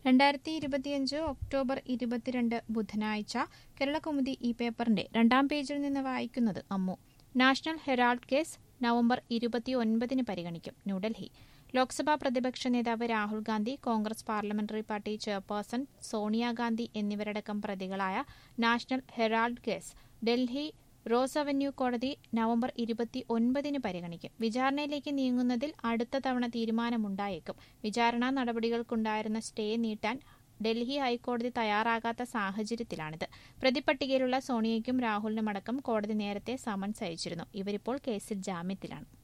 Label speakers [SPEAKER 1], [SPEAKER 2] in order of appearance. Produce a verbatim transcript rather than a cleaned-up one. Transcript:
[SPEAKER 1] രണ്ടായിരത്തി ഇരുപത്തിയഞ്ച് ഒക്ടോബർ ഇരുപത്തിരണ്ട് ബുധനാഴ്ച കേരളകൗമുദി ഈ പേപ്പറിന്റെ രണ്ടാം പേജിൽ നിന്ന് വായിക്കുന്നത് Ammu. National Herald case November ഇരുപത്തിയൊൻപതിന് പരിഗണിക്കും. ന്യൂഡൽഹി. ലോക്സഭാ പ്രതിപക്ഷ നേതാവ് Rahul Gandhi, Congress parliamentary party chairperson Sonia Gandhi എന്നിവരടക്കം പ്രതികളായ National Herald case Delhi Rose Avenue കോടതി നവംബർ ഇരുപത്തി ഒൻപതിന് പരിഗണിക്കും. വിചാരണയിലേക്ക് നീങ്ങുന്നതിൽ അടുത്ത തവണ തീരുമാനമുണ്ടായേക്കും. വിചാരണാ നടപടികൾക്കുണ്ടായിരുന്ന സ്റ്റേ നീട്ടാൻ ഡൽഹി ഹൈക്കോടതി തയ്യാറാകാത്ത സാഹചര്യത്തിലാണിത്. പ്രതിപ്പട്ടികയിലുള്ള സോണിയയ്ക്കും രാഹുലിനുമടക്കം കോടതി നേരത്തെ സമൻസ് അയച്ചിരുന്നു. ഇവരിപ്പോൾ കേസിൽ ജാമ്യത്തിലാണ്.